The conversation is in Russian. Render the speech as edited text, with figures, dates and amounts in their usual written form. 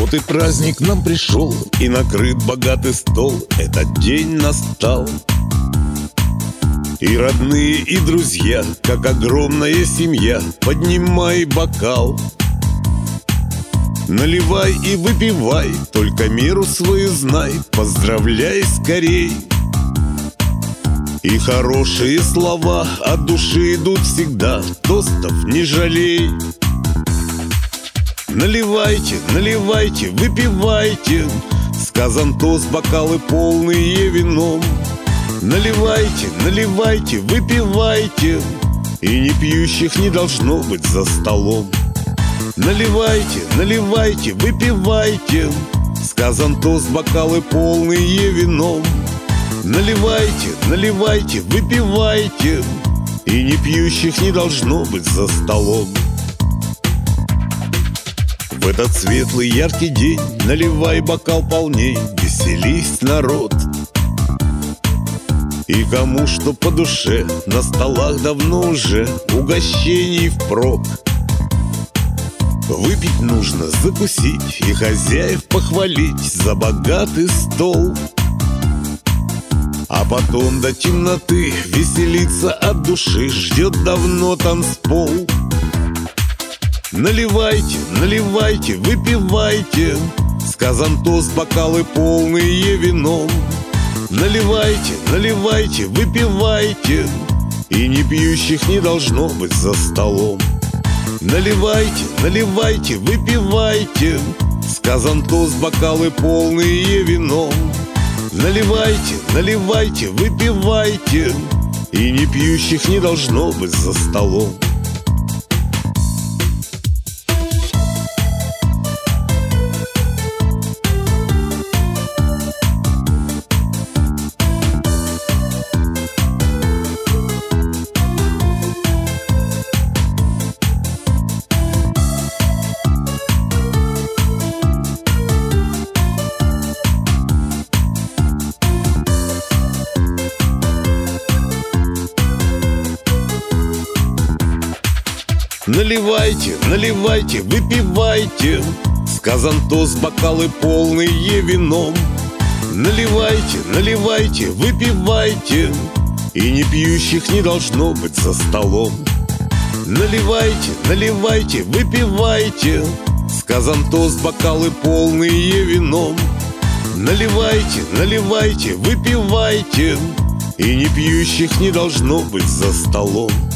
Вот и праздник нам пришел, и накрыт богатый стол. Этот день настал. И родные, и друзья, как огромная семья, поднимай бокал. Наливай и выпивай, только меру свою знай, поздравляй скорей. И хорошие слова от души идут всегда, тостов не жалей. Наливайте, наливайте, выпивайте, сказан тост, бокалы полные вином. Наливайте, наливайте, выпивайте, и не пьющих не должно быть за столом. Наливайте, наливайте, выпивайте, сказан тост, бокалы полные вином. Наливайте, наливайте, выпивайте, и не пьющих не должно быть за столом. В этот светлый яркий день наливай бокал полней, веселись, народ. И кому что по душе, на столах давно уже угощений впрок. Выпить нужно, закусить и хозяев похвалить за богатый стол. А потом до темноты веселиться от души ждет давно танцпол. Наливайте, наливайте, выпивайте, сказан тост, бокалы полные вином. Наливайте, наливайте, выпивайте, и не пьющих не должно быть за столом. Наливайте, наливайте, выпивайте, сказан тост, бокалы полные вином. Наливайте, наливайте, выпивайте, и не пьющих не должно быть за столом. Наливайте, наливайте, выпивайте, сказан тост, бокалы полные вином. Наливайте, наливайте, выпивайте, и не пьющих не должно быть за столом. Наливайте, наливайте, выпивайте, сказан тост, бокалы полные вином. Наливайте, наливайте, выпивайте, и не пьющих не должно быть за столом.